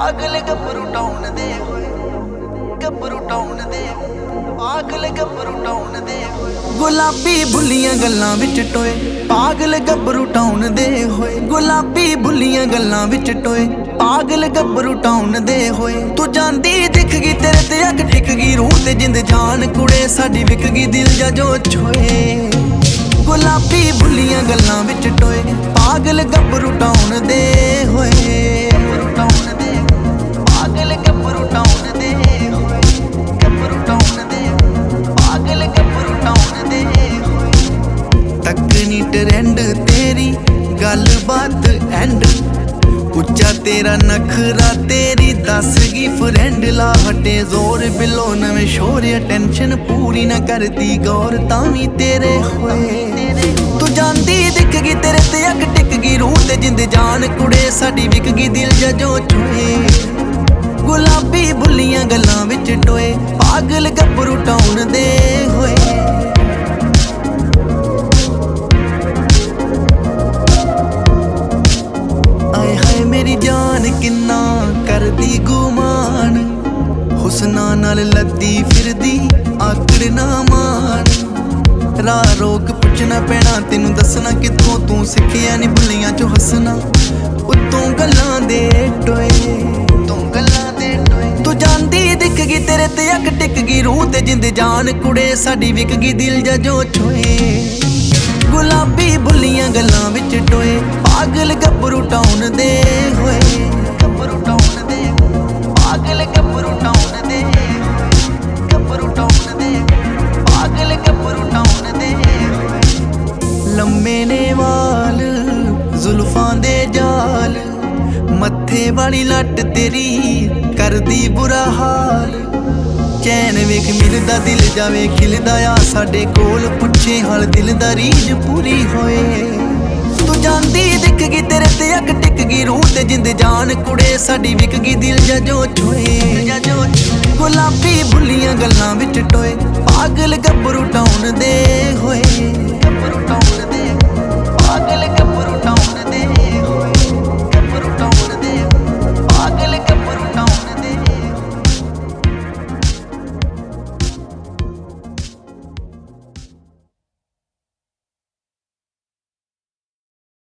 पागल गब्बरू टाउन दे होए, गब्बरू टाउन दे पागल गब्बरू टाउन दे होए। गुलाबी भुलियां गल्लां विच टोए पागल गब्बरू टाउन दे होए। गुलाबी भुलियां गल्लां विच टोए पागल गब्बरू टाउन दे होए। तू जांदी दिख गई तेरे ते अख टिक गई रूह ते जिंद जान कुड़े साडी विक गई दिल जा जो छोए। गुलाबी भुलियां गल्लां विच टोए पागल गब्बरू टाउन दे होए। टाउन दे पागल गब्बरू टाउन दे होए, गब्बरू टाउन दे पागल गब्बरू टाउन दे होए। तकनी ट्रेंड तेरी गल बात एंड उच्चा तेरा नखरा तेरी दसगी फ्रेंड ला हटे जोर बिलो नवे शोर अटेंशन पूरी ना करती गौर तावी तेरे होए। तू जांदी दिख गई तेरे ते अग टिक गई रूह ते जिंद जान कुड़े साडी विक गई दिल जा जो छुए। गुलाबी भुलियां गल्लां विच टोए पागल गब्बरू टाउन दे होए। मेरी जान किन्ना करदी गुमान हुस्ना नाल लद्दी फिरदी आकड़ ना मान। राह रोक पुछना पैना तेनू दसना कित्थों तू सिक्खिया नी भुलियां चो हसना उत्तों गल्लां दे टोए। तू जांदी दिख गई तेरे ते अख टिक गई रूह ते जिंद जान कुड़े साडी विक गई दिल जा जो छोए। गुलाबी भुलियां गल्लां विच टोए पागल गब्बरू टाउन दे होए। गब्बरू टाउन दे पागल गब्बरू टाउन दे होए, गब्बरू टाउन दे पागल गब्बरू टाउन दे होए। लम्मे ने वाल जुल्फां दे जाल मत्थे वाली लट तेरी करदी बुरा हाल। चैन वेख मिलदा दिल जावे खिलदा आ साडे कोल पुछे हाल दिल दा रीज पूरी होए। तू जांदी दिख गई तेरे ते अख टिक गई रूह ते जिंद जान कुड़े साडी विक गई दिल जा जो छोए। गुलाबी भुलियां गल्लां विच टोए पागल गब्बरू टाउन दे होए, गब्बरू टाउन दे पागल